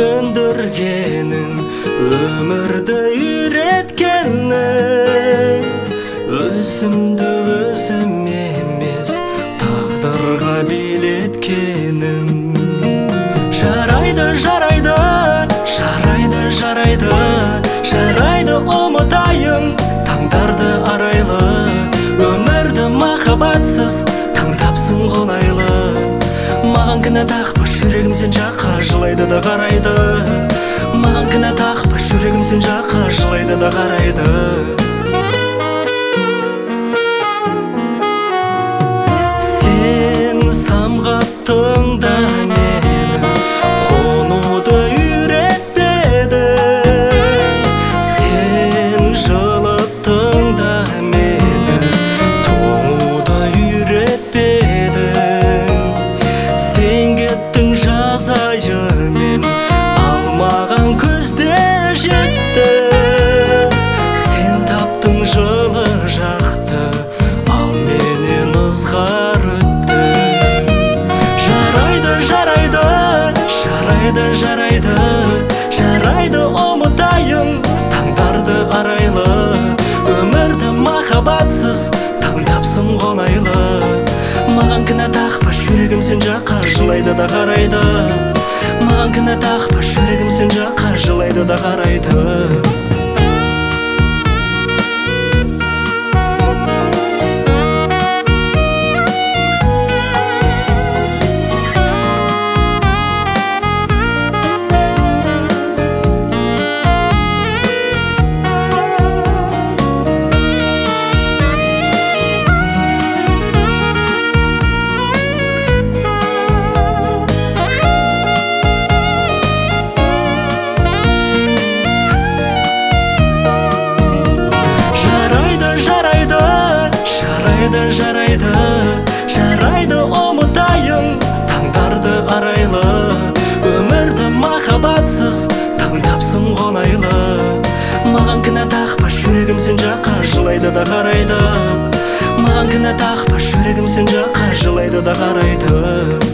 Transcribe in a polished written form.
түсіндіргенің, өмірді үйреткенің. Өзімді өзім емес, тағдырға билеткенім. Жарайды, жарайды, жарайды, жарайды, жарайды, ұмытайын таңдарды арайлы. Өмірді махаббатсыз таңдапсың қолайлы. Маған кінә тақпа, жүрегім сен жаққа жылайды да қарайды. Маған кінә тақпа, жүрегім сен жаққа жылайды да қарайды. Сен самғаттың да мені, қонуды үйретпедің. Сен жылыттың да мені, тоңуды үйретпедің. Сен кеттің жазайымен, алмаған күзде жетті. Сен таптың жылы жақты, ал менен ызғар өтті. Жарайды, жарайды, жарайды, жарайды, жарайды, ұмытайын таңдарды арайлы. Өмірді махаббатсыз таңдапсың қолайлы. Маған кінә тақпа, жүрегім сен жаққа жылайды да қарайды. Маған кінә тақпа, жүрегім сен жаққа жылайды да қарайды. Жарайды, жарайды, ұмытайын таңдарды арайлы. Өмірді махаббатсыз таңдапсың қолайлы. Маған кінә тақпа, жүрегім сен жаққа жылайды да қарайды. Маған кінә тақпа, жүрегім сен жаққа жылайды да қарайды.